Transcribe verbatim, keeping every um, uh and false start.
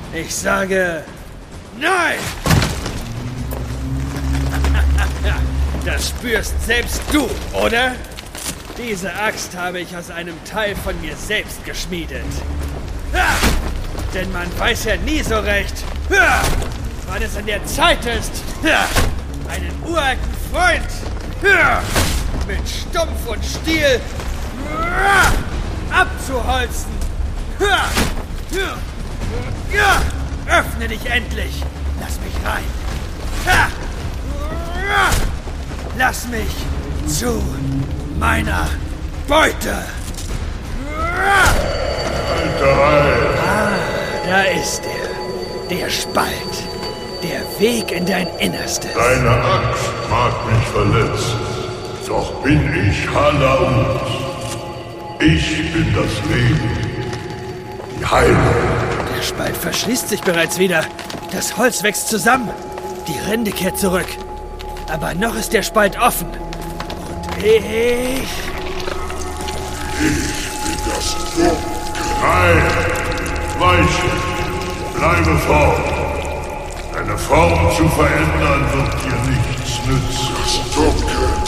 Ich sage... Nein! Das spürst selbst du, oder? Diese Axt habe ich aus einem Teil von mir selbst geschmiedet. Ha! Denn man weiß ja nie so recht, ha! wann es an der Zeit ist, ha! einen uralten Freund ha! mit Stumpf und Stiel ha! abzuholzen. Ha! Ja! Öffne dich endlich! Lass mich rein! Ha! Lass mich zu meiner Beute! Alter Hai! Ah, da ist er. Der Spalt. Der Weg in dein Innerstes. Deine Axt mag mich verletzen. Doch bin ich Halaut. Ich bin das Leben. Die Heilung. Der Spalt verschließt sich bereits wieder. Das Holz wächst zusammen. Die Rinde kehrt zurück. Aber noch ist der Spalt offen. Und ich... Ich bin das Dunkel. Nein, weiche. Bleibe fort. Deine Form zu verändern wird dir nichts nützen. Das Dunkel